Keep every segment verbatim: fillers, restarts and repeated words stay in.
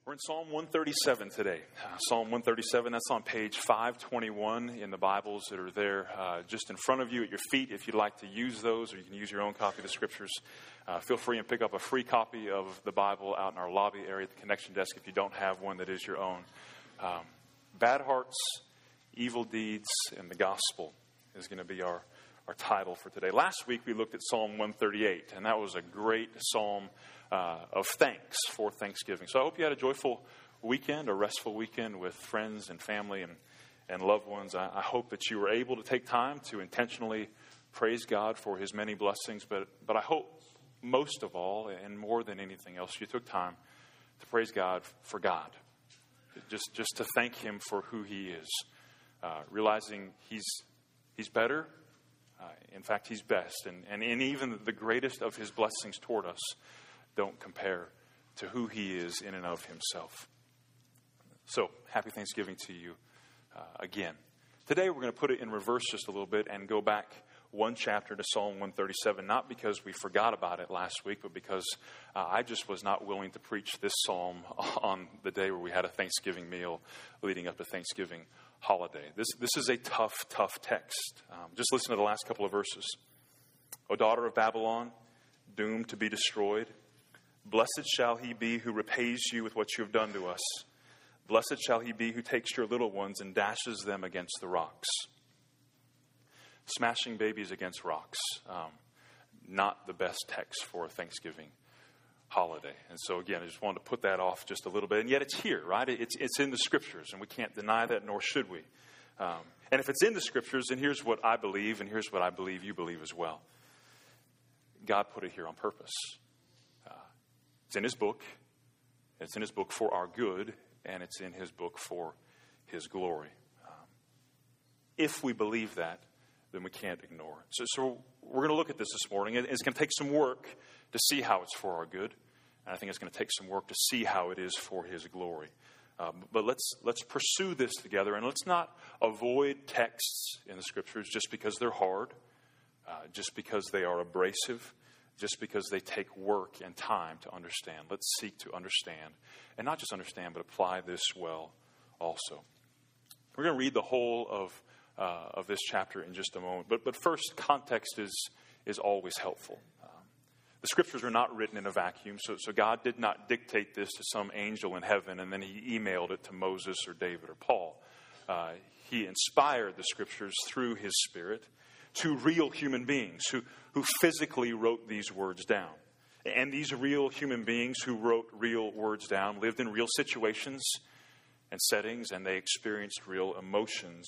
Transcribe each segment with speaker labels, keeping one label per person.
Speaker 1: We're in Psalm one thirty-seven today. Uh, Psalm one thirty-seven, that's on page five twenty-one in the Bibles that are there uh, just in front of you at your feet. If you'd like to use those, or you can use your own copy of the Scriptures, uh, feel free and pick up a free copy of the Bible out in our lobby area at the connection desk if you don't have one that is your own. Um, Bad Hearts, Evil Deeds, and the Gospel is going to be our, our title for today. Last week we looked at Psalm one thirty-eight, and that was a great psalm Uh, of thanks for Thanksgiving. So I hope you had a joyful weekend, a restful weekend with friends and family and, and loved ones. I, I hope that you were able to take time to intentionally praise God for His many blessings. But, but I hope most of all, and more than anything else, you took time to praise God for God. Just, just to thank Him for who He is. Uh, realizing He's, he's better. Uh, in fact, He's best. And, and in even the greatest of His blessings toward us don't compare to who He is in and of Himself. So, happy Thanksgiving to you uh, again. Today we're going to put it in reverse just a little bit and go back one chapter to Psalm one thirty-seven, not because we forgot about it last week, but because uh, I just was not willing to preach this psalm on the day where we had a Thanksgiving meal leading up to Thanksgiving holiday. This, this is a tough, tough text. Um, just listen to the last couple of verses. O daughter of Babylon, doomed to be destroyed, blessed shall he be who repays you with what you have done to us. Blessed shall he be who takes your little ones and dashes them against the rocks. Smashing babies against rocks. Um, not the best text for a Thanksgiving holiday. And so again, I just wanted to put that off just a little bit. And yet it's here, right? It's, it's in the Scriptures, and we can't deny that, nor should we. Um, and if it's in the Scriptures, then here's what I believe, and here's what I believe you believe as well. God put it here on purpose. It's in His book. It's in His book for our good, and it's in His book for His glory. Um, if we believe that, then we can't ignore it. So, so we're going to look at this this morning. It's going to take some work to see how it's for our good, and I think it's going to take some work to see how it is for His glory. Um, but let's let's pursue this together, and let's not avoid texts in the Scriptures just because they're hard, uh, just because they are abrasive, just because they take work and time to understand. Let's seek to understand, and not just understand, but apply this well also. We're going to read the whole of uh, of this chapter in just a moment. But but first, context is is always helpful. Um, the Scriptures are not written in a vacuum, so, so God did not dictate this to some angel in heaven, and then He emailed it to Moses or David or Paul. Uh, he inspired the Scriptures through His Spirit to real human beings who, who physically wrote these words down. And these real human beings who wrote real words down lived in real situations and settings, and they experienced real emotions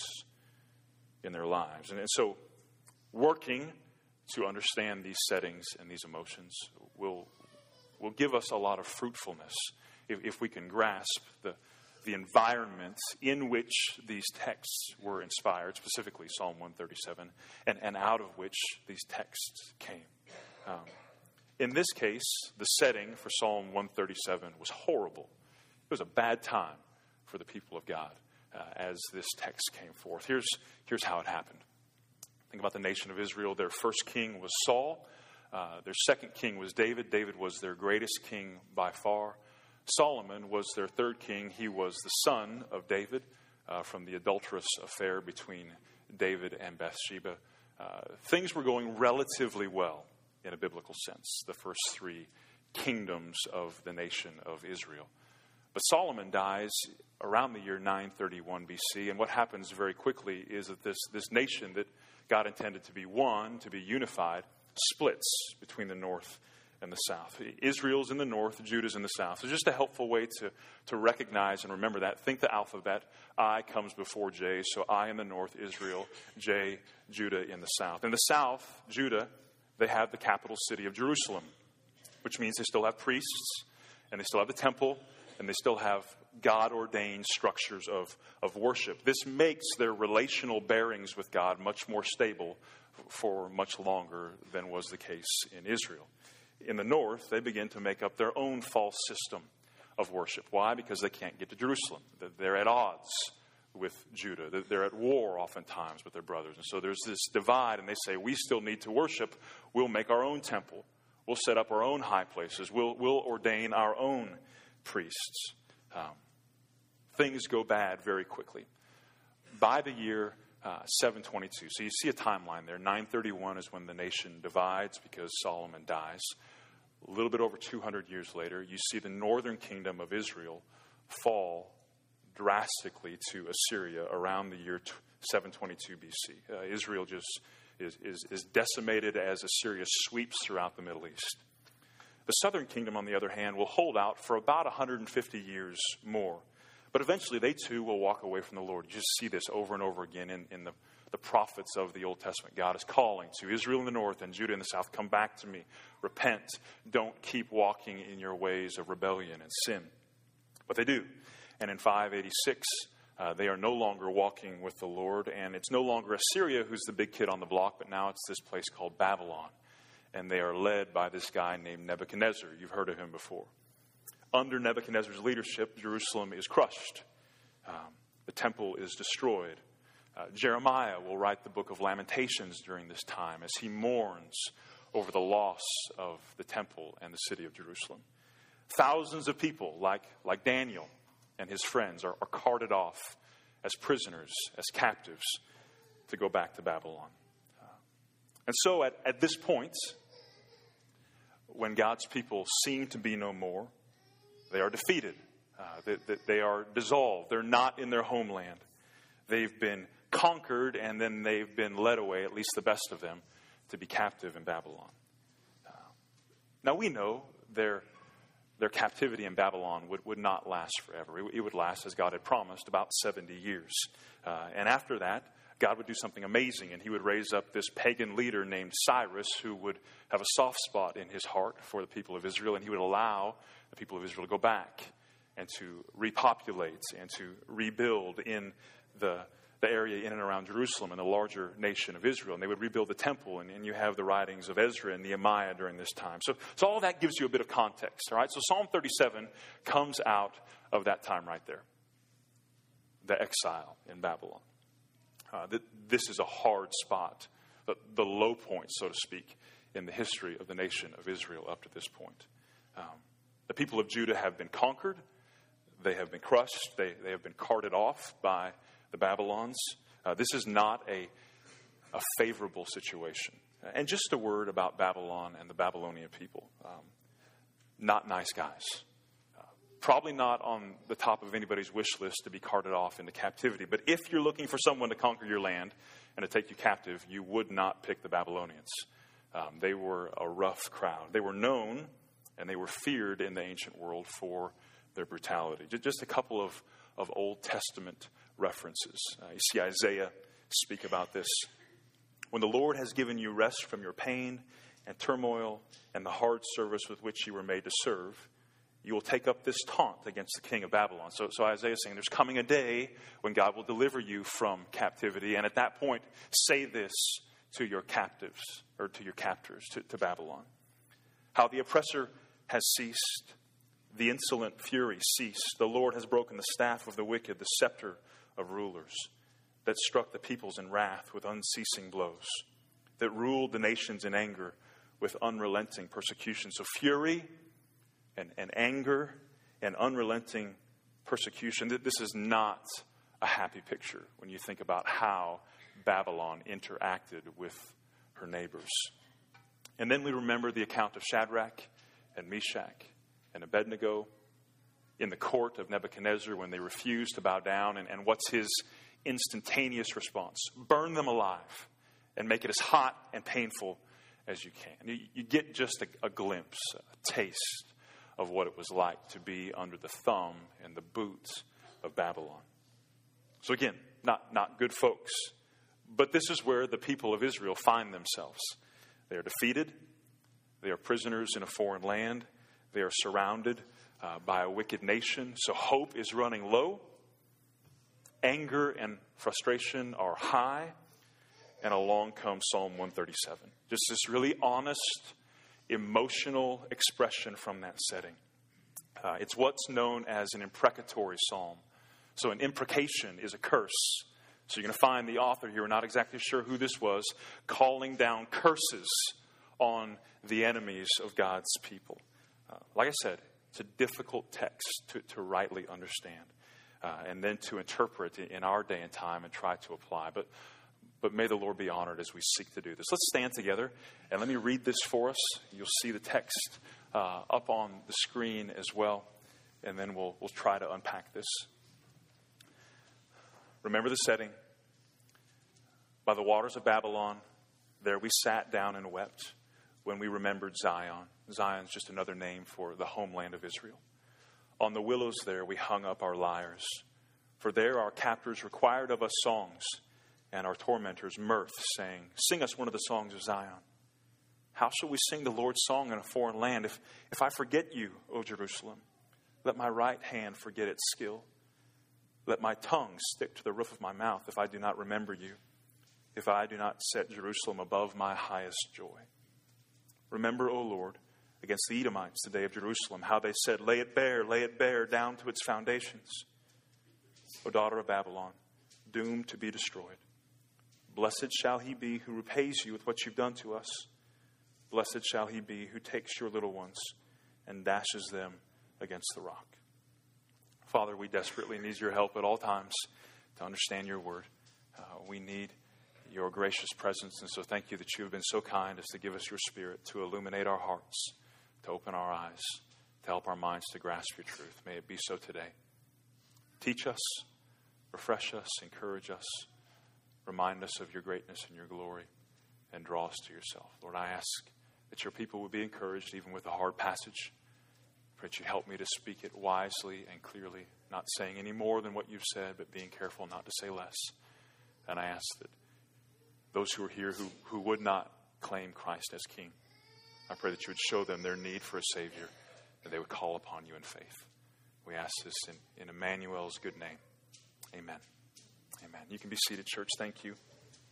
Speaker 1: in their lives. And, and so working to understand these settings and these emotions will, will give us a lot of fruitfulness if, if we can grasp the the environment in which these texts were inspired, specifically Psalm one thirty-seven, and, and out of which these texts came. Um, in this case, the setting for Psalm one thirty-seven was horrible. It was a bad time for the people of God uh, as this text came forth. Here's, here's how it happened. Think about the nation of Israel. Their first king was Saul. Uh, their second king was David. David was their greatest king by far. Solomon was their third king. He was the son of David uh, from the adulterous affair between David and Bathsheba. Uh, things were going relatively well in a biblical sense, the first three kingdoms of the nation of Israel. But Solomon dies around the year nine thirty-one B C, and what happens very quickly is that this, this nation that God intended to be one, to be unified, splits between the north and the south. Israel's in the north, Judah's in the south. So just a helpful way to, to recognize and remember that. Think the alphabet. I comes before J. So I in the north, Israel, J, Judah in the south. In the south, Judah, they have the capital city of Jerusalem, which means they still have priests, and they still have the temple, and they still have God-ordained structures of, of worship. This makes their relational bearings with God much more stable for much longer than was the case in Israel. In the north, they begin to make up their own false system of worship. Why? Because they can't get to Jerusalem. They're at odds with Judah. They're at war oftentimes with their brothers. And so there's this divide, and they say, we still need to worship. We'll make our own temple. We'll set up our own high places. We'll, we'll ordain our own priests. Um, things go bad very quickly. By the year uh, seven twenty-two, so you see a timeline there. nine thirty-one is when the nation divides because Solomon dies. A little bit over two hundred years later, you see the northern kingdom of Israel fall drastically to Assyria around the year seven twenty-two B C. Uh, Israel just is, is, is decimated as Assyria sweeps throughout the Middle East. The southern kingdom, on the other hand, will hold out for about one hundred fifty years more. But eventually they too will walk away from the Lord. You just see this over and over again in, in the, the prophets of the Old Testament. God is calling to Israel in the north and Judah in the south, come back to me, repent, don't keep walking in your ways of rebellion and sin. But they do. And in five eighty-six, uh, they are no longer walking with the Lord, and it's no longer Assyria who's the big kid on the block, but now it's this place called Babylon. And they are led by this guy named Nebuchadnezzar. You've heard of him before. Under Nebuchadnezzar's leadership, Jerusalem is crushed. Um, the temple is destroyed. Uh, Jeremiah will write the book of Lamentations during this time as he mourns over the loss of the temple and the city of Jerusalem. Thousands of people, like, like Daniel and his friends, are, are carted off as prisoners, as captives, to go back to Babylon. Uh, and so at, at this point, when God's people seem to be no more, they are defeated. Uh, they, they, they are dissolved. They're not in their homeland. They've been conquered, and then they've been led away, at least the best of them, to be captive in Babylon. Uh, now we know their, their captivity in Babylon would, would not last forever. It, it would last, as God had promised, about seventy years. Uh, and after that, God would do something amazing, and he would raise up this pagan leader named Cyrus, who would have a soft spot in his heart for the people of Israel, and he would allow the people of Israel to go back and to repopulate and to rebuild in the, the area in and around Jerusalem and the larger nation of Israel. And they would rebuild the temple, and, and you have the writings of Ezra and Nehemiah during this time. So, so all that gives you a bit of context, all right? So Psalm thirty-seven comes out of that time right there, the exile in Babylon. Uh, th- this is a hard spot, the, the low point, so to speak, in the history of the nation of Israel up to this point. Um, the people of Judah have been conquered. They have been crushed. They, they have been carted off by the Babylons. Uh, this is not a, a favorable situation. And just a word about Babylon and the Babylonian people. Um, not nice guys. Probably not on the top of anybody's wish list to be carted off into captivity. But if you're looking for someone to conquer your land and to take you captive, you would not pick the Babylonians. Um, they were a rough crowd. They were known and they were feared in the ancient world for their brutality. Just a couple of, of Old Testament references. Uh, you see Isaiah speak about this. When the Lord has given you rest from your pain and turmoil and the hard service with which you were made to serve, you will take up this taunt against the king of Babylon. So, so Isaiah is saying there's coming a day when God will deliver you from captivity. And at that point, say this to your captives, or to your captors, to, to Babylon. How the oppressor has ceased, the insolent fury ceased. The Lord has broken the staff of the wicked, the scepter of rulers, that struck the peoples in wrath with unceasing blows, that ruled the nations in anger with unrelenting persecution. So fury And, and anger and unrelenting persecution. This is not a happy picture when you think about how Babylon interacted with her neighbors. And then we remember the account of Shadrach and Meshach and Abednego in the court of Nebuchadnezzar when they refused to bow down. And, and what's his instantaneous response? Burn them alive and make it as hot and painful as you can. You, you get just a, a glimpse, a taste of what it was like to be under the thumb and the boots of Babylon. So again, not, not good folks. But this is where the people of Israel find themselves. They are defeated. They are prisoners in a foreign land. They are surrounded uh, by a wicked nation. So hope is running low. Anger and frustration are high. And along comes Psalm one thirty-seven. Just this really honest, emotional expression from that setting. Uh, it's what's known as an imprecatory psalm. So an imprecation is a curse. So you're going to find the author here, we're not exactly sure who this was, calling down curses on the enemies of God's people. Uh, like I said, It's a difficult text to, to rightly understand uh, and then to interpret in our day and time and try to apply. But, but may the Lord be honored as we seek to do this. Let's stand together and let me read this for us. You'll see the text uh, up on the screen as well, and then we'll, we'll try to unpack this. Remember the setting. By the waters of Babylon, there we sat down and wept when we remembered Zion. Zion's just another name for the homeland of Israel. On the willows there we hung up our lyres, for there our captors required of us songs, and our tormentors mirth, saying, "Sing us one of the songs of Zion." How shall we sing the Lord's song in a foreign land? If, if I forget you, O Jerusalem, let my right hand forget its skill. Let my tongue stick to the roof of my mouth if I do not remember you, if I do not set Jerusalem above my highest joy. Remember, O Lord, against the Edomites the day of Jerusalem, how they said, "Lay it bare, lay it bare, down to its foundations." O daughter of Babylon, doomed to be destroyed. Blessed shall he be who repays you with what you've done to us. Blessed shall he be who takes your little ones and dashes them against the rock. Father, we desperately need your help at all times to understand your word. Uh, we need your gracious presence, and so thank you that you have been so kind as to give us your Spirit to illuminate our hearts, to open our eyes, to help our minds to grasp your truth. May it be so today. Teach us, refresh us, encourage us, remind us of your greatness and your glory, and draw us to yourself. Lord, I ask that your people would be encouraged even with a hard passage. Pray that you help me to speak it wisely and clearly, not saying any more than what you've said, but being careful not to say less. And I ask that those who are here who, who would not claim Christ as King, I pray that you would show them their need for a Savior, and they would call upon you in faith. We ask this in, in Emmanuel's good name. Amen. Amen. You can be seated, church. Thank you.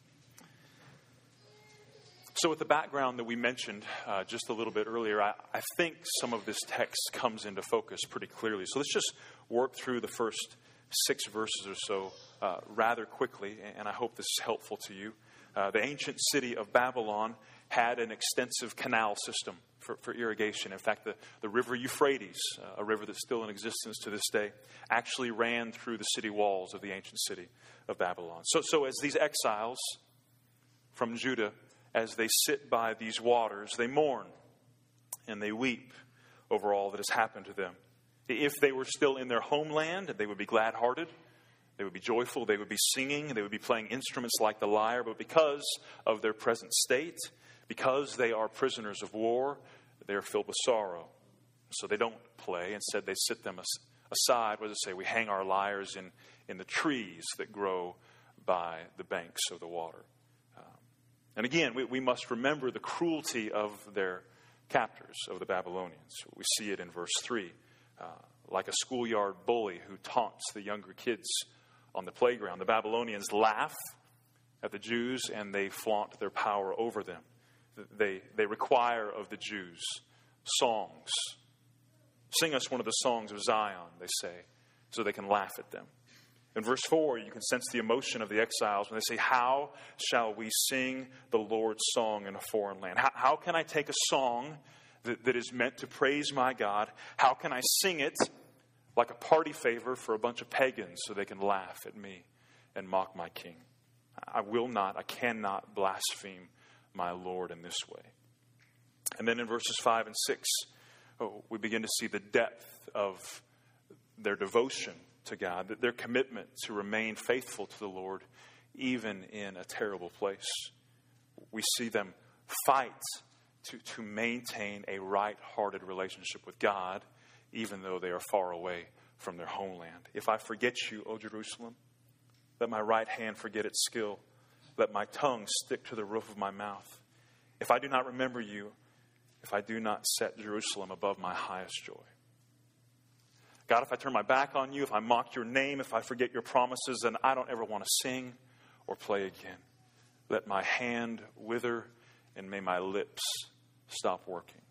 Speaker 1: So with the background that we mentioned uh, just a little bit earlier, I, I think some of this text comes into focus pretty clearly. So let's just work through the first six verses or so uh, rather quickly, and I hope this is helpful to you. Uh, the ancient city of Babylon had an extensive canal system for, for irrigation. In fact, the, the river Euphrates, uh, a river that's still in existence to this day, actually ran through the city walls of the ancient city of Babylon. So, so as these exiles from Judah, as they sit by these waters, they mourn and they weep over all that has happened to them. If they were still in their homeland, they would be glad-hearted. They would be joyful. They would be singing. They would be playing instruments like the lyre. But because of their present state, because they are prisoners of war, they are filled with sorrow. So they don't play. Instead, they sit them aside. What does it say? We hang our lyres in, in the trees that grow by the banks of the water. And again, we, we must remember the cruelty of their captors, of the Babylonians. We see it in verse three. Uh, like a schoolyard bully who taunts the younger kids on the playground, the Babylonians laugh at the Jews and they flaunt their power over them. They, they require of the Jews songs. Sing us one of the songs of Zion, they say, so they can laugh at them. In verse four, you can sense the emotion of the exiles when they say, "How shall we sing the Lord's song in a foreign land?" How, how can I take a song that, that is meant to praise my God? How can I sing it like a party favor for a bunch of pagans so they can laugh at me and mock my King? I will not, I cannot blaspheme my Lord in this way. And then in verses five and six, oh, we begin to see the depth of their devotion to God, that their commitment to remain faithful to the Lord even in a terrible place. We see them fight to, to maintain a right-hearted relationship with God even though they are far away from their homeland. If I forget you, O Jerusalem, let my right hand forget its skill. Let my tongue stick to the roof of my mouth. If I do not remember you, if I do not set Jerusalem above my highest joy. God, if I turn my back on you, if I mock your name, if I forget your promises, then I don't ever want to sing or play again. Let my hand wither and may my lips stop working.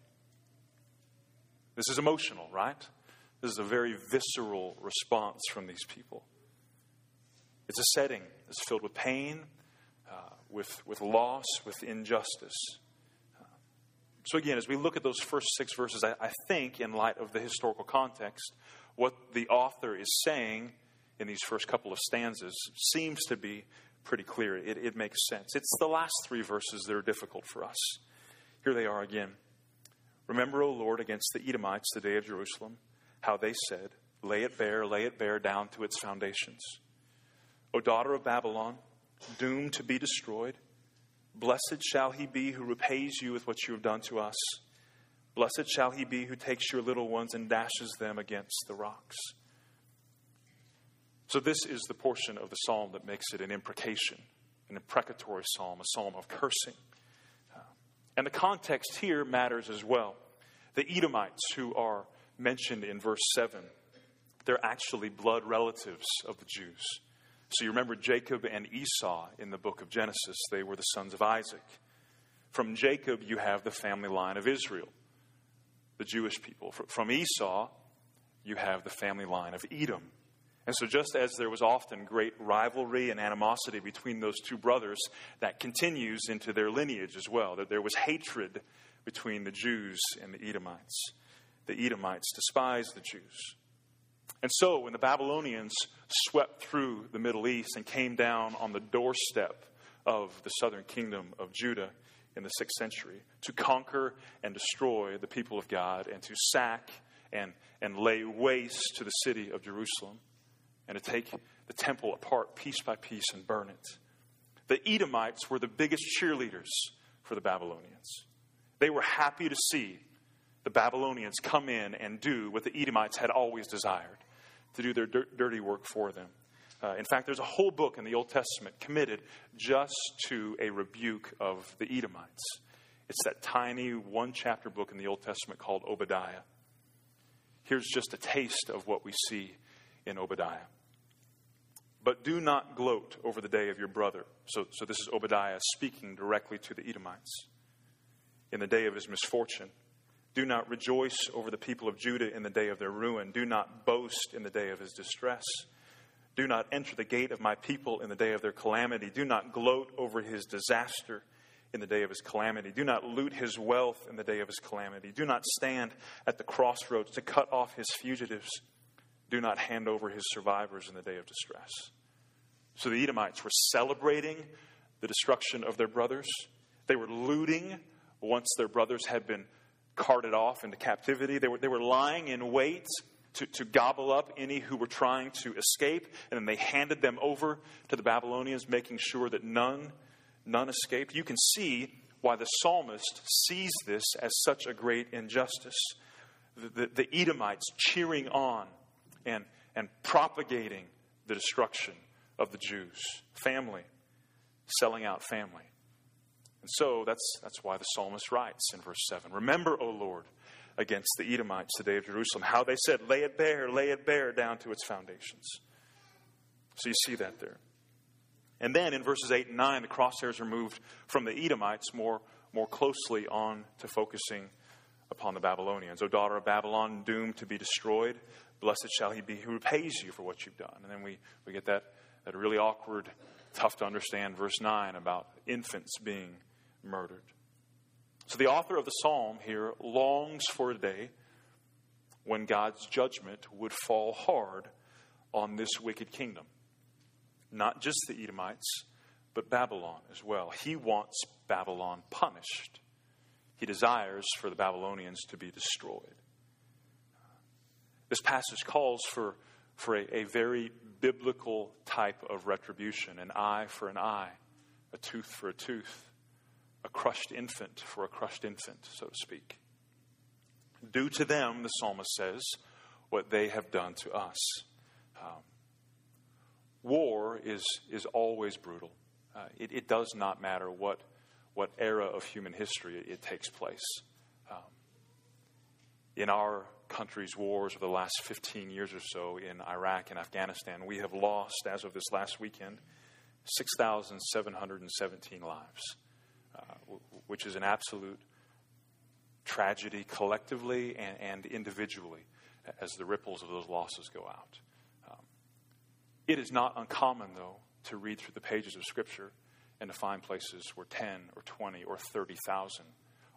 Speaker 1: This is emotional, right? This is a very visceral response from these people. It's a setting that's filled with pain, uh, with, with loss, with injustice. Uh, So again, as we look at those first six verses, I, I think in light of the historical context, what the author is saying in these first couple of stanzas seems to be pretty clear. It, it makes sense. It's the last three verses that are difficult for us. Here they are again. Remember, O Lord, against the Edomites the day of Jerusalem, how they said, lay it bare, lay it bare down to its foundations. O daughter of Babylon, doomed to be destroyed, blessed shall he be who repays you with what you have done to us. Blessed shall he be who takes your little ones and dashes them against the rocks. So this is the portion of the psalm that makes it an imprecation, an imprecatory psalm, a psalm of cursing. Uh, and the context here matters as well. The Edomites who are mentioned in verse seven, they're actually blood relatives of the Jews. So you remember Jacob and Esau in the book of Genesis. They were the sons of Isaac. From Jacob, you have the family line of Israel, the Jewish people. From Esau, you have the family line of Edom. And so just as there was often great rivalry and animosity between those two brothers, that continues into their lineage as well, that there was hatred between the Jews and the Edomites. The Edomites despised the Jews. And so when the Babylonians swept through the Middle East and came down on the doorstep of the southern kingdom of Judah in the sixth century to conquer and destroy the people of God and to sack and, and lay waste to the city of Jerusalem and to take the temple apart piece by piece and burn it, the Edomites were the biggest cheerleaders for the Babylonians. They were happy to see the Babylonians come in and do what the Edomites had always desired, to do their dir- dirty work for them. Uh, in fact, there's a whole book in the Old Testament committed just to a rebuke of the Edomites. It's that tiny one-chapter book in the Old Testament called Obadiah. Here's just a taste of what we see in Obadiah. But do not gloat over the day of your brother. So, so this is Obadiah speaking directly to the Edomites. In the day of his misfortune. Do not rejoice over the people of Judah in the day of their ruin. Do not boast in the day of his distress. Do not enter the gate of my people in the day of their calamity. Do not gloat over his disaster in the day of his calamity. Do not loot his wealth in the day of his calamity. Do not stand at the crossroads to cut off his fugitives. Do not hand over his survivors in the day of distress. So the Edomites were celebrating the destruction of their brothers. They were looting once their brothers had been carted off into captivity. They were, they were lying in wait to, to gobble up any who were trying to escape. And then they handed them over to the Babylonians, making sure that none, none escaped. You can see why the psalmist sees this as such a great injustice. The, the, the Edomites cheering on and, and propagating the destruction of the Jews. Family, selling out family. And so that's that's why the psalmist writes in verse seven, remember, O Lord, against the Edomites the day of Jerusalem, how they said, lay it bare, lay it bare down to its foundations. So you see that there. And then in verses eight and nine, the crosshairs are moved from the Edomites more, more closely on to focusing upon the Babylonians. O daughter of Babylon, doomed to be destroyed, blessed shall he be who repays you for what you've done. And then we, we get that, that really awkward, tough to understand verse nine about infants being murdered. So the author of the psalm here longs for a day when God's judgment would fall hard on this wicked kingdom. Not just the Edomites, but Babylon as well. He wants Babylon punished. He desires for the Babylonians to be destroyed. This passage calls for, for a, a very biblical type of retribution. An eye for an eye, a tooth for a tooth, a crushed infant for a crushed infant, so to speak. Do to them, the psalmist says, what they have done to us. Um, war is, is always brutal. Uh, it, it does not matter what, what era of human history it, it takes place. Um, in our country's wars over the last fifteen years or so in Iraq and Afghanistan, we have lost, as of this last weekend, six thousand seven hundred seventeen lives, uh, w- which is an absolute tragedy collectively and, and individually as the ripples of those losses go out. Um, it is not uncommon, though, to read through the pages of Scripture and to find places where ten or twenty or thirty thousand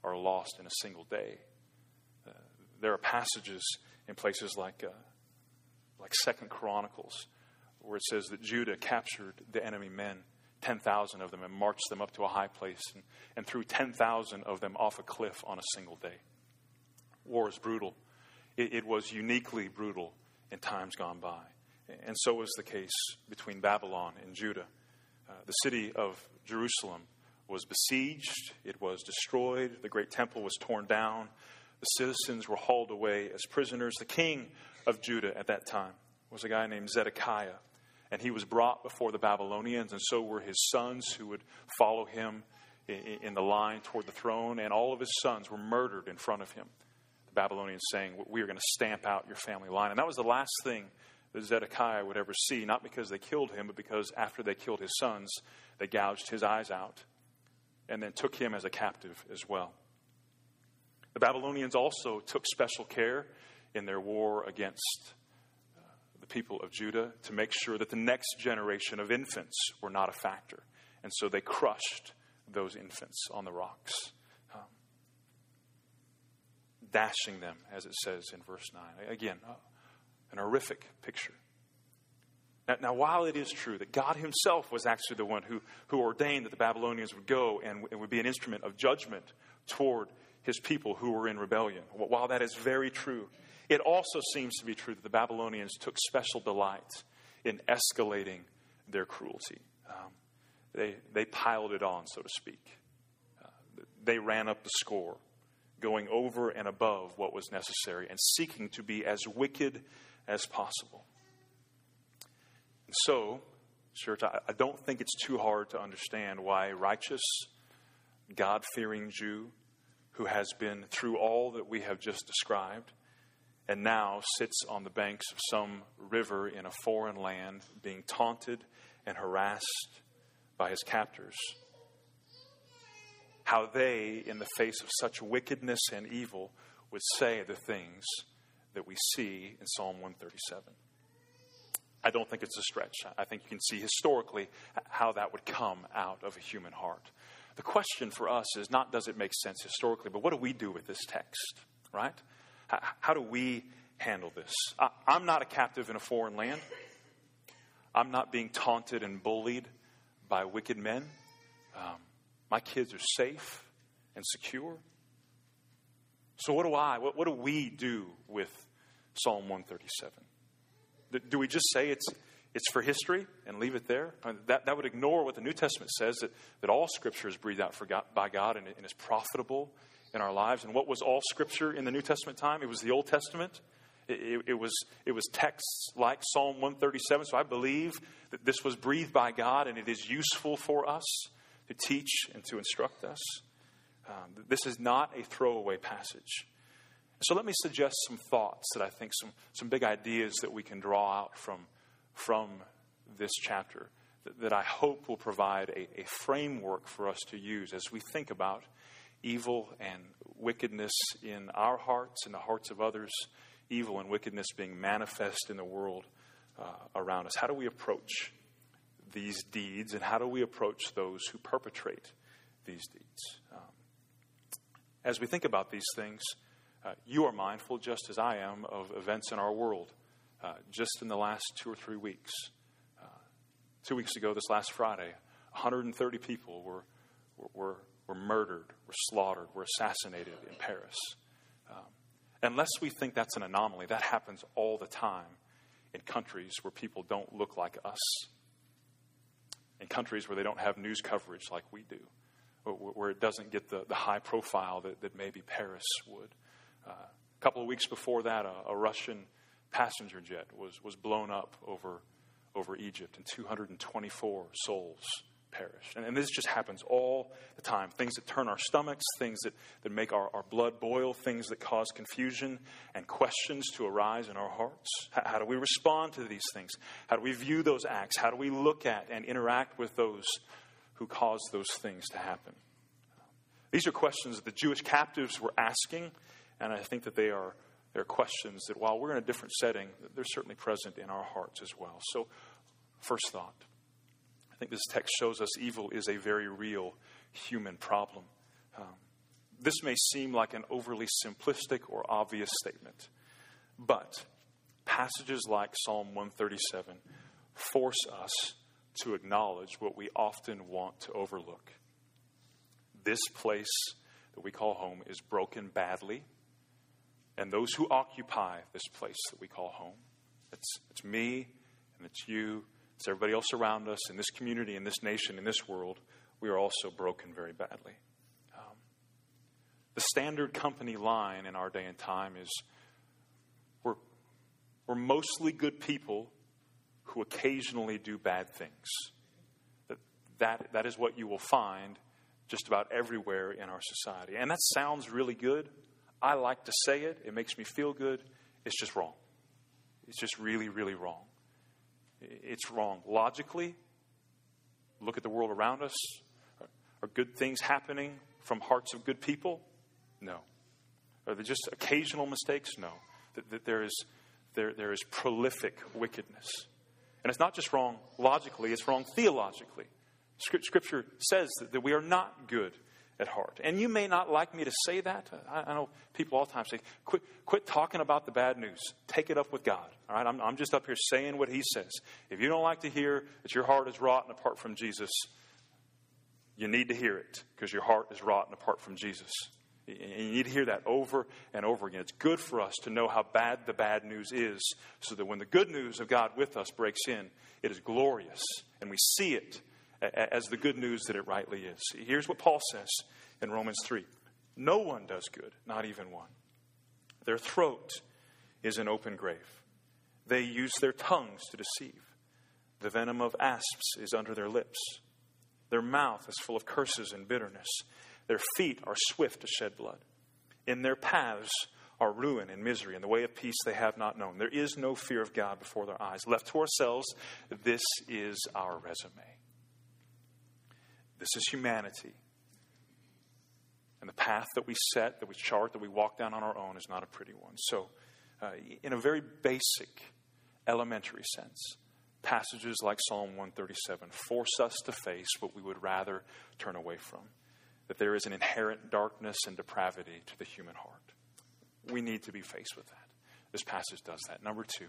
Speaker 1: are lost in a single day. Uh, there are passages in places like uh, like Second Chronicles where it says that Judah captured the enemy men, ten thousand of them, and marched them up to a high place and, and threw ten thousand of them off a cliff on a single day. War is brutal. It, it was uniquely brutal in times gone by. And so was the case between Babylon and Judah. Uh, the city of Jerusalem was besieged. It was destroyed. The great temple was torn down. The citizens were hauled away as prisoners. The king of Judah at that time was a guy named Zedekiah. And he was brought before the Babylonians, and so were his sons who would follow him in, in the line toward the throne. And all of his sons were murdered in front of him. The Babylonians saying, we are going to stamp out your family line. And that was the last thing that Zedekiah would ever see, not because they killed him, but because after they killed his sons, they gouged his eyes out and then took him as a captive as well. The Babylonians also took special care in their war against uh, the people of Judah to make sure that the next generation of infants were not a factor. And so they crushed those infants on the rocks, um, dashing them, as it says in verse nine. Again, uh, an horrific picture. Now, now, while it is true that God himself was actually the one who, who ordained that the Babylonians would go and, and would be an instrument of judgment toward his people who were in rebellion, while that is very true, it also seems to be true that the Babylonians took special delight in escalating their cruelty. Um, they, they piled it on, so to speak. Uh, they ran up the score, going over and above what was necessary and seeking to be as wicked as possible. And so, church, I, I don't think it's too hard to understand why a righteous, God-fearing Jew who has been through all that we have just described and now sits on the banks of some river in a foreign land being taunted and harassed by his captors, how they, in the face of such wickedness and evil, would say the things that we see in Psalm one thirty-seven. I don't think it's a stretch. I think you can see historically how that would come out of a human heart. The question for us is not does it make sense historically, but what do we do with this text, right? How, how do we handle this? I, I'm not a captive in a foreign land. I'm not being taunted and bullied by wicked men. Um, my kids are safe and secure. So what do I, what, what do we do with Psalm one thirty-seven? Do we just say it's it's for history and leave it there? I mean, that, that would ignore what the New Testament says, that, that all Scripture is breathed out for God, by God and, and is profitable in our lives. And what was all Scripture in the New Testament time? It was the Old Testament. It, it, it was it was texts like Psalm one thirty-seven. So I believe that this was breathed by God and it is useful for us to teach and to instruct us. Um, this is not a throwaway passage. So let me suggest some thoughts that I think, some, some big ideas that we can draw out from, from this chapter that, that I hope will provide a, a framework for us to use as we think about evil and wickedness in our hearts and the hearts of others, evil and wickedness being manifest in the world uh, around us. How do we approach these deeds, and how do we approach those who perpetrate these deeds? Um, as we think about these things, Uh, you are mindful, just as I am, of events in our world uh, just in the last two or three weeks. Uh, two weeks ago, this last Friday, one hundred thirty people were, were, were murdered, were slaughtered, were assassinated in Paris. Um, unless we think that's an anomaly, that happens all the time in countries where people don't look like us, in countries where they don't have news coverage like we do, where, where it doesn't get the, the high profile that, that maybe Paris would. Uh, a couple of weeks before that, a, a Russian passenger jet was, was blown up over over Egypt, and two hundred twenty-four souls perished. And, and this just happens all the time. Things that turn our stomachs, things that, that make our, our blood boil, things that cause confusion and questions to arise in our hearts. How, how do we respond to these things? How do we view those acts? How do we look at and interact with those who cause those things to happen? These are questions that the Jewish captives were asking. And I think that they are, they are questions that, while we're in a different setting, they're certainly present in our hearts as well. So, first thought. I think this text shows us evil is a very real human problem. Um, This may seem like an overly simplistic or obvious statement, but passages like Psalm one thirty-seven force us to acknowledge what we often want to overlook. This place that we call home is broken badly, and those who occupy this place that we call home, it's, it's me and it's you, it's everybody else around us in this community, in this nation, in this world, we are also broken very badly. Um, the standard company line in our day and time is we're, we're mostly good people who occasionally do bad things. That, that, that is what you will find just about everywhere in our society. And that sounds really good. I like to say it. It makes me feel good. It's just wrong. It's just really, really wrong. It's wrong. Logically, look at the world around us. Are good things happening from hearts of good people? No. Are there just occasional mistakes? No. That, that there is there there is prolific wickedness. And it's not just wrong logically, it's wrong theologically. Scripture says that, that we are not good at heart. And you may not like me to say that. I, I know people all the time say, quit, quit talking about the bad news. Take it up with God. All right, I'm, I'm just up here saying what he says. If you don't like to hear that your heart is rotten apart from Jesus, you need to hear it because your heart is rotten apart from Jesus. And you need to hear that over and over again. It's good for us to know how bad the bad news is so that when the good news of God with us breaks in, it is glorious and we see it as the good news that it rightly is. Here's what Paul says in Romans three. No one does good, not even one. Their throat is an open grave. They use their tongues to deceive. The venom of asps is under their lips. Their mouth is full of curses and bitterness. Their feet are swift to shed blood. In their paths are ruin and misery, and the way of peace they have not known. There is no fear of God before their eyes. Left to ourselves, this is our resume. This is humanity. And the path that we set, that we chart, that we walk down on our own is not a pretty one. So, uh, in a very basic, elementary sense, passages like Psalm one thirty-seven force us to face what we would rather turn away from. That there is an inherent darkness and depravity to the human heart. We need to be faced with that. This passage does that. Number two,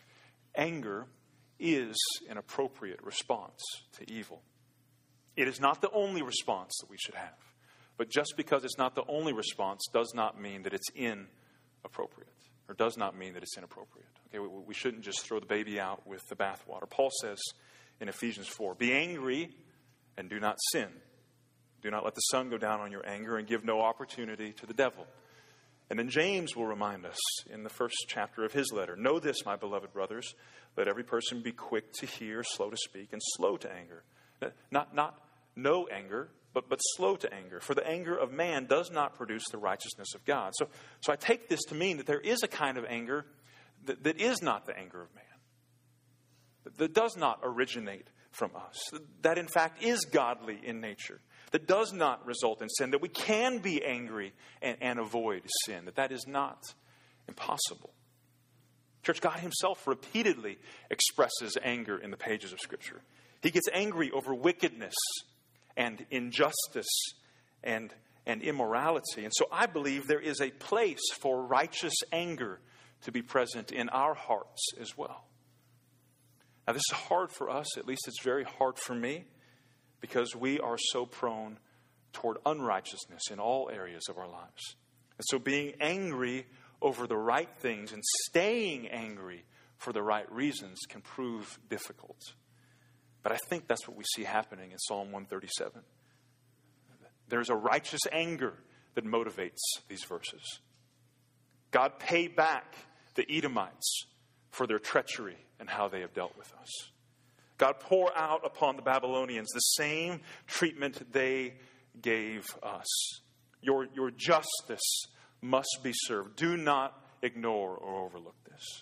Speaker 1: anger is an appropriate response to evil. It is not the only response that we should have. But just because it's not the only response does not mean that it's inappropriate. Or does not mean that it's inappropriate. Okay, we, we shouldn't just throw the baby out with the bathwater. Paul says in Ephesians four, be angry and do not sin. Do not let the sun go down on your anger and give no opportunity to the devil. And then James will remind us in the first chapter of his letter, know this, my beloved brothers, let every person be quick to hear, slow to speak, and slow to anger. Not, not no anger, but, but slow to anger. For the anger of man does not produce the righteousness of God. So, so I take this to mean that there is a kind of anger that, that is not the anger of man. That, that does not originate from us. That in fact is godly in nature. That does not result in sin. That we can be angry and, and avoid sin. That that is not impossible. Church, God himself repeatedly expresses anger in the pages of Scripture. He gets angry over wickedness and injustice and, and immorality. And so I believe there is a place for righteous anger to be present in our hearts as well. Now, this is hard for us. At least it's very hard for me because we are so prone toward unrighteousness in all areas of our lives. And so being angry over the right things and staying angry for the right reasons can prove difficult. But I think that's what we see happening in Psalm one thirty-seven. There's a righteous anger that motivates these verses. God paid back the Edomites for their treachery and how they have dealt with us. God pour out upon the Babylonians the same treatment they gave us. Your, your justice must be served. Do not ignore or overlook this.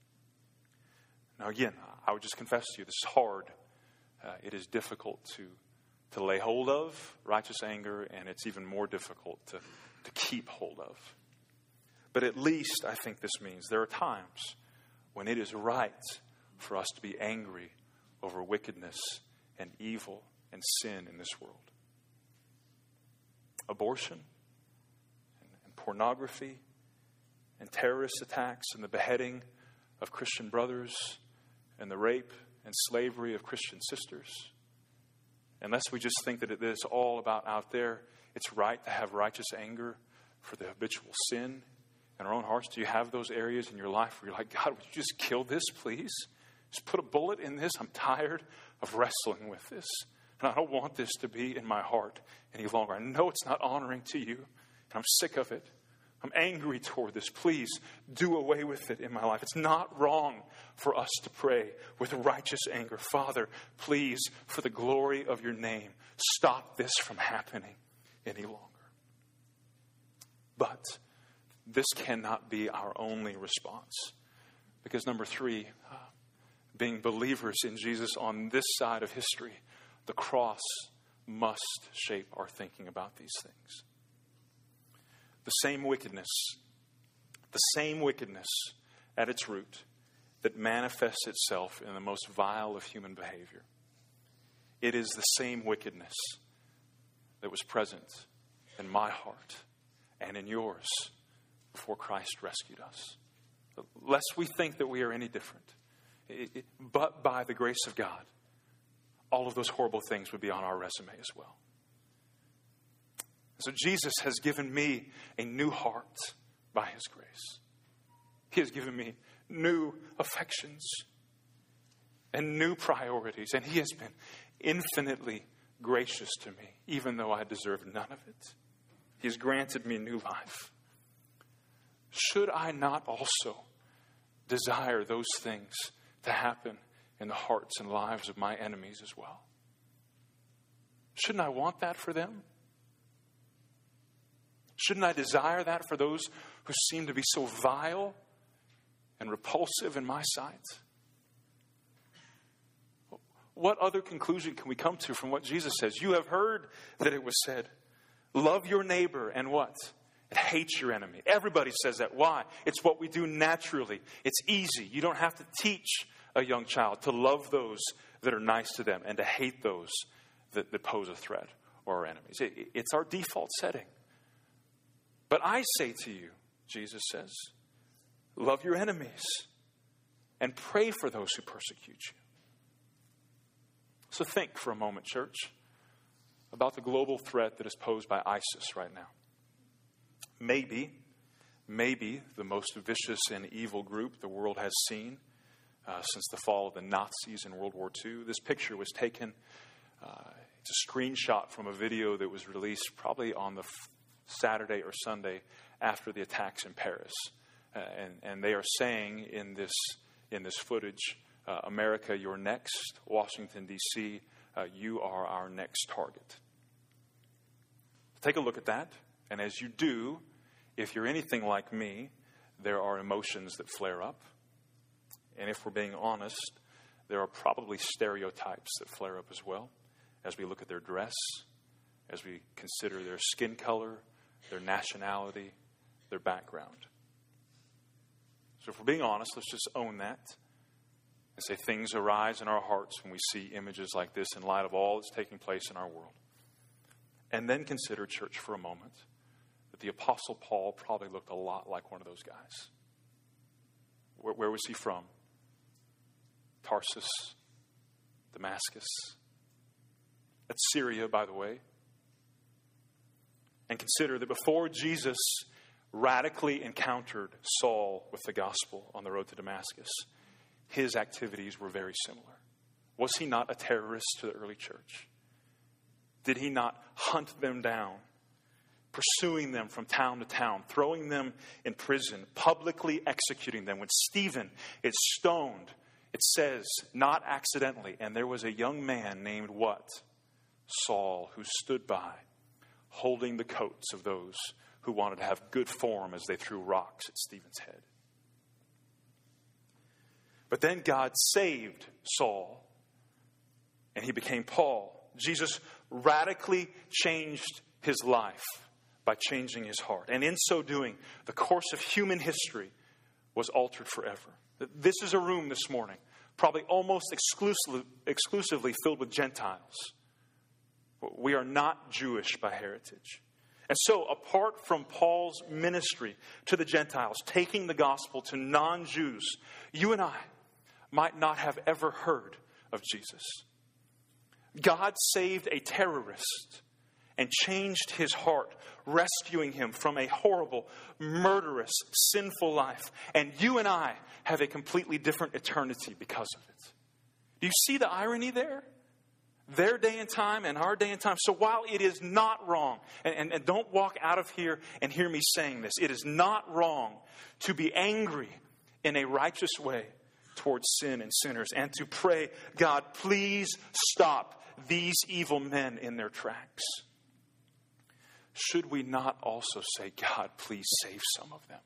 Speaker 1: Now again, I would just confess to you, this is hard. Uh, it is difficult to, to lay hold of righteous anger, and it's even more difficult to, to keep hold of. But at least I think this means there are times when it is right for us to be angry over wickedness and evil and sin in this world. Abortion, pornography and terrorist attacks and the beheading of Christian brothers and the rape and slavery of Christian sisters. Unless we just think that it is all about out there, it's right to have righteous anger for the habitual sin in our own hearts. Do you have those areas in your life where you're like, God, would you just kill this, please? Just put a bullet in this. I'm tired of wrestling with this. And I don't want this to be in my heart any longer. I know it's not honoring to you, and I'm sick of it. I'm angry toward this. Please do away with it in my life. It's not wrong for us to pray with righteous anger. Father, please, for the glory of your name, stop this from happening any longer. But this cannot be our only response. Because number three, uh, being believers in Jesus on this side of history, the cross must shape our thinking about these things. The same wickedness, the same wickedness at its root that manifests itself in the most vile of human behavior. It is the same wickedness that was present in my heart and in yours before Christ rescued us. Lest we think that we are any different. It, it, but by the grace of God, all of those horrible things would be on our resume as well. So Jesus has given me a new heart by his grace. He has given me new affections and new priorities. And he has been infinitely gracious to me, even though I deserve none of it. He has granted me new life. Should I not also desire those things to happen in the hearts and lives of my enemies as well? Shouldn't I want that for them? Shouldn't I desire that for those who seem to be so vile and repulsive in my sight? What other conclusion can we come to from what Jesus says? You have heard that it was said, love your neighbor and what? And hate your enemy. Everybody says that. Why? It's what we do naturally. It's easy. You don't have to teach a young child to love those that are nice to them and to hate those that, that pose a threat or are enemies. It, it's our default setting. But I say to you, Jesus says, love your enemies and pray for those who persecute you. So think for a moment, church, about the global threat that is posed by ISIS right now. Maybe, maybe the most vicious and evil group the world has seen uh, since the fall of the Nazis in World War Two. This picture was taken, uh, it's a screenshot from a video that was released probably on the f- Saturday or Sunday after the attacks in Paris. Uh, and, and they are saying in this, in this footage, uh, America, you're next. Washington, D C, uh, you are our next target. Take a look at that. And as you do, if you're anything like me, there are emotions that flare up. And if we're being honest, there are probably stereotypes that flare up as well as we look at their dress, as we consider their skin color, their nationality, their background. So if we're being honest, let's just own that and say things arise in our hearts when we see images like this in light of all that's taking place in our world. And then consider, church, for a moment, that the Apostle Paul probably looked a lot like one of those guys. Where, where was he from? Tarsus, Damascus. That's Syria, by the way. And consider that before Jesus radically encountered Saul with the gospel on the road to Damascus, his activities were very similar. Was he not a terrorist to the early church? Did he not hunt them down, pursuing them from town to town, throwing them in prison, publicly executing them? When Stephen is stoned, it says, not accidentally, and there was a young man named what? Saul, who stood by, holding the coats of those who wanted to have good form as they threw rocks at Stephen's head. But then God saved Saul, and he became Paul. Jesus radically changed his life by changing his heart. And in so doing, the course of human history was altered forever. This is a room this morning, probably almost exclusively, exclusively filled with Gentiles. We are not Jewish by heritage. And so, apart from Paul's ministry to the Gentiles, taking the gospel to non-Jews, you and I might not have ever heard of Jesus. God saved a terrorist and changed his heart, rescuing him from a horrible, murderous, sinful life. And you and I have a completely different eternity because of it. Do you see the irony there? Their day and time and our day and time. So while it is not wrong, and, and, and don't walk out of here and hear me saying this, it is not wrong to be angry in a righteous way towards sin and sinners and to pray, God, please stop these evil men in their tracks. Should we not also say, God, please save some of them?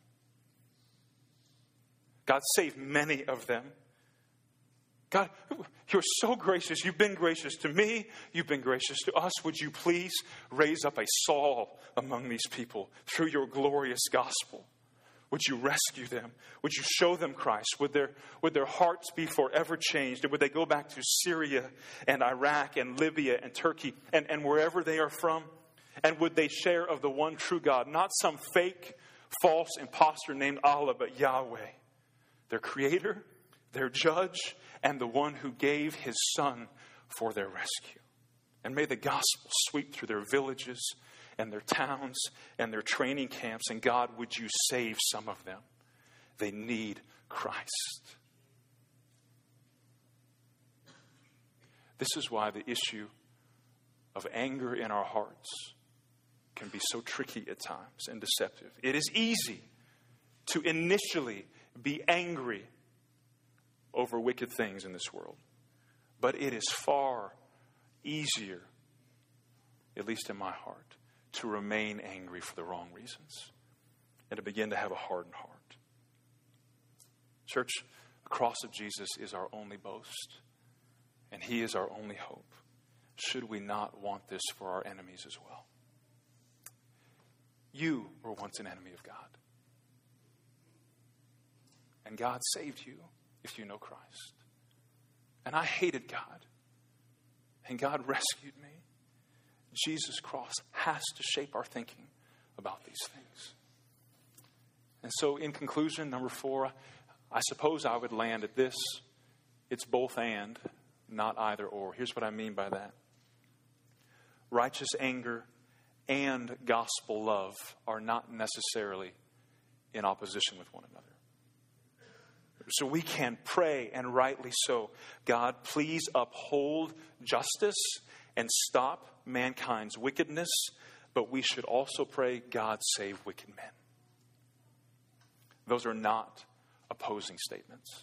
Speaker 1: God, save many of them. God, you're so gracious. You've been gracious to me. You've been gracious to us. Would you please raise up a Saul among these people through your glorious gospel? Would you rescue them? Would you show them Christ? Would their, would their hearts be forever changed? And would they go back to Syria and Iraq and Libya and Turkey and, and wherever they are from? And would they share of the one true God? Not some fake, false imposter named Allah, but Yahweh, their creator, their judge, and the one who gave his son for their rescue. And may the gospel sweep through their villages and their towns and their training camps. And God, would you save some of them? They need Christ. This is why the issue of anger in our hearts can be so tricky at times and deceptive. It is easy to initially be angry over wicked things in this world. But it is far easier, at least in my heart, to remain angry for the wrong reasons and to begin to have a hardened heart. Church, the cross of Jesus is our only boast, and he is our only hope. Should we not want this for our enemies as well? You were once an enemy of God, and God saved you if you know Christ. And I hated God, and God rescued me. Jesus' cross has to shape our thinking about these things. And so in conclusion, number four, I suppose I would land at this. It's both and, not either or. Here's what I mean by that. Righteous anger and gospel love are not necessarily in opposition with one another. So we can pray, and rightly so, God, please uphold justice and stop mankind's wickedness. But we should also pray, God, save wicked men. Those are not opposing statements.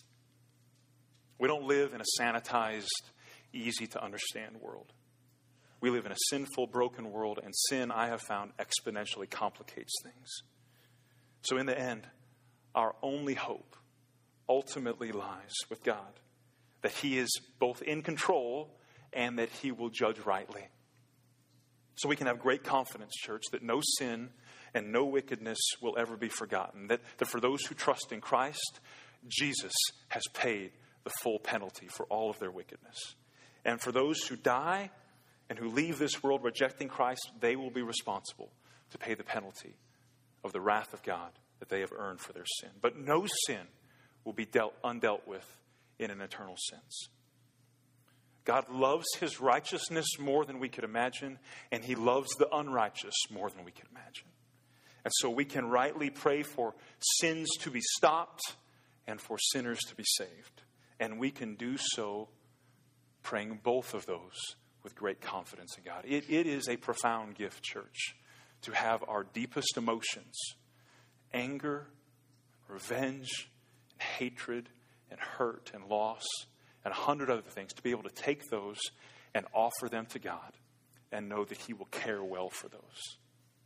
Speaker 1: We don't live in a sanitized, easy to understand world. We live in a sinful, broken world, and sin, I have found, exponentially complicates things. So in the end, our only hope ultimately lies with God, that he is both in control and that he will judge rightly. So we can have great confidence, church, that no sin and no wickedness will ever be forgotten. That, that for those who trust in Christ, Jesus has paid the full penalty for all of their wickedness. And for those who die and who leave this world rejecting Christ, they will be responsible to pay the penalty of the wrath of God that they have earned for their sin. But no sin will be dealt undealt with in an eternal sense. God loves his righteousness more than we could imagine, and he loves the unrighteous more than we could imagine. And so we can rightly pray for sins to be stopped and for sinners to be saved. And we can do so praying both of those with great confidence in God. It, it is a profound gift, church, to have our deepest emotions, anger, revenge, and hatred, and hurt, and loss, and a hundred other things, to be able to take those and offer them to God and know that he will care well for those.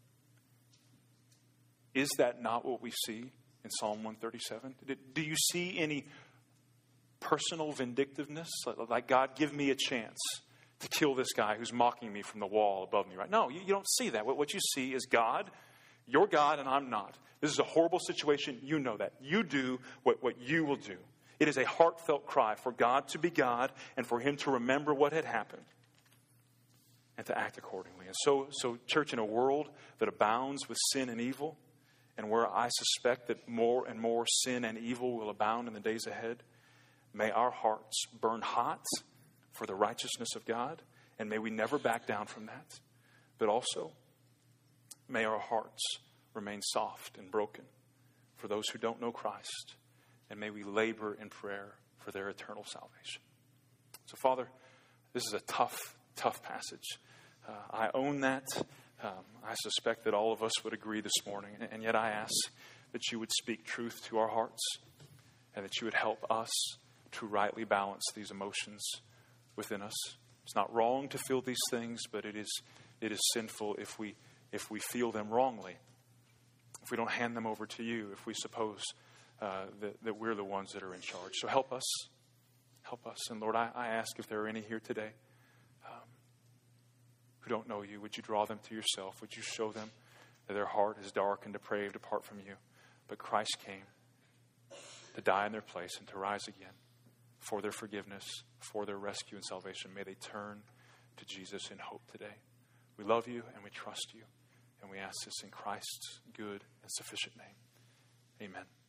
Speaker 1: Is that not what we see in Psalm one thirty-seven? Do you see any personal vindictiveness? Like, God, give me a chance to kill this guy who's mocking me from the wall above me, right? No, you, you don't see that. What, what you see is God, you're God and I'm not. This is a horrible situation. You know that. You do what, what you will do. It is a heartfelt cry for God to be God and for him to remember what had happened and to act accordingly. And so, so, church, in a world that abounds with sin and evil, and where I suspect that more and more sin and evil will abound in the days ahead, may our hearts burn hot for the righteousness of God, and may we never back down from that. But also, may our hearts remain soft and broken for those who don't know Christ, and may we labor in prayer for their eternal salvation. So, Father, this is a tough, tough passage. Uh, I own that. Um, I suspect that all of us would agree this morning. And yet I ask that you would speak truth to our hearts, and that you would help us to rightly balance these emotions within us. It's not wrong to feel these things, but it is it is sinful if we if we feel them wrongly, if we don't hand them over to you, if we suppose uh, that, that we're the ones that are in charge. So help us. Help us. And Lord, I, I ask if there are any here today um, who don't know you, would you draw them to yourself? Would you show them that their heart is dark and depraved apart from you? But Christ came to die in their place and to rise again for their forgiveness, for their rescue and salvation. May they turn to Jesus in hope today. We love you and we trust you. And we ask this in Christ's good and sufficient name. Amen.